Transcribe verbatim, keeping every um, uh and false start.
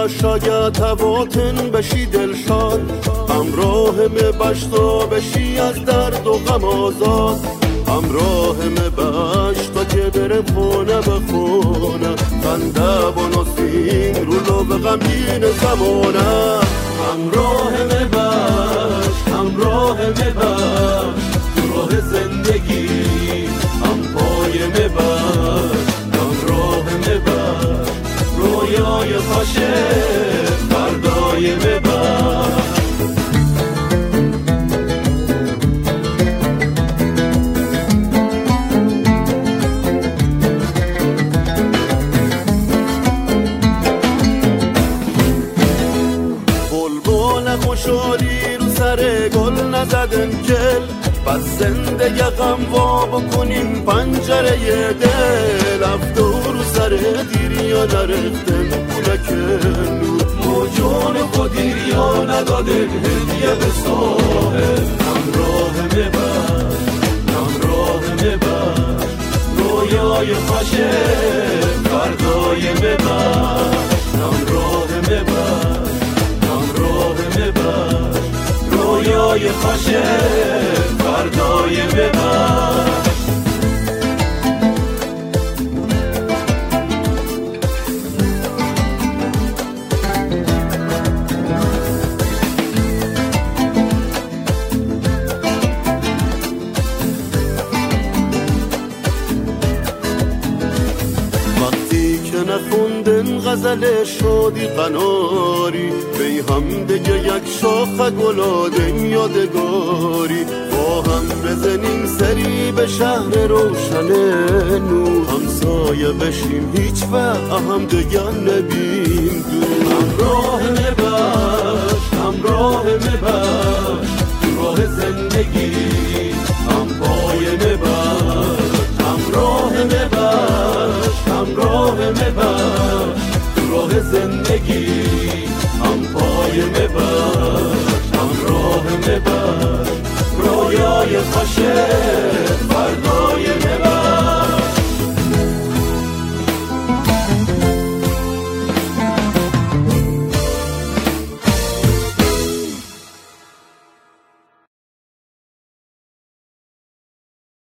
شاید هواتن بشی دلشاد، همراه مبشتا بشی از درد و غم آزاد، همراه مبشتا که برم خونه به خونه، خنده و نسیم رو لو به غمگین زمانه. همراه مبشت همراه مبشت تو راه زندگی، هم پای مبشت همراه مبشت رویای خوشه فردای مبشت. خوشحالی رو سر گل نزدن گل، بس زندگی غم وا بکنیم پنجره دل، افتور رو سر دیریا نرختن پولکن، موجون خودیریا ندادن هدیه به ساحل. همراه مبر همراه مبر رویای خوشه فردای مبر. همراه مبر رویای خوشه فردای مبر. وقتی که نخوندن غزل شادی قناری، بی هم دیگه یک شاخه گلادن یادگاری، با هم بزنیم سری به شهر روشن نور، همسایه بشیم هیچ وقت هم دیگه نبیم.